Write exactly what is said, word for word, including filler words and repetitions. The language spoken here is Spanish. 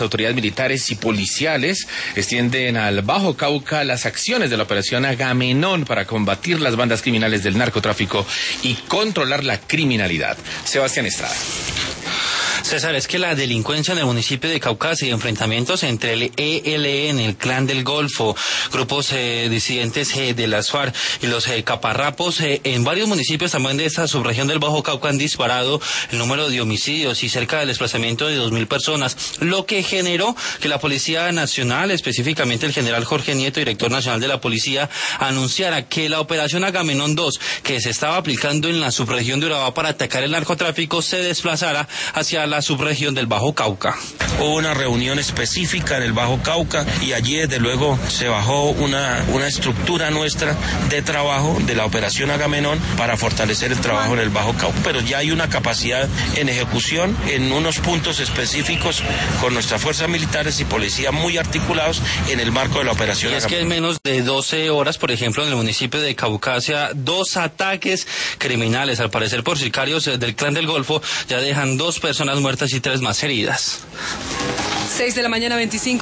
Autoridades militares y policiales extienden al Bajo Cauca las acciones de la operación Agamenón para combatir las bandas criminales del narcotráfico y controlar la criminalidad. Sebastián Estrada. César, es que la delincuencia en el municipio de Caucasia y enfrentamientos entre el E L N, el Clan del Golfo, grupos eh, disidentes eh, de las FARC y los eh, caparrapos eh, en varios municipios también de esta subregión del Bajo Cauca han disparado el número de homicidios y cerca del desplazamiento de dos mil personas, lo que generó que la Policía Nacional, específicamente el general Jorge Nieto, director nacional de la policía, anunciara que la operación Agamenón dos, que se estaba aplicando en la subregión de Urabá para atacar el narcotráfico, se desplazara hacia la subregión del Bajo Cauca. Hubo una reunión específica en el Bajo Cauca y allí desde luego se bajó una, una estructura nuestra de trabajo de la operación Agamenón para fortalecer el trabajo en el Bajo Cauca, pero ya hay una capacidad en ejecución en unos puntos específicos con nuestras fuerzas militares y policía muy articulados en el marco de la operación y es Agamenón. Que en menos de doce horas, por ejemplo, en el municipio de Caucasia, dos ataques criminales, al parecer por sicarios del Clan del Golfo, ya dejan dos personas muertas y tres más heridas. seis de la mañana, veinticinco.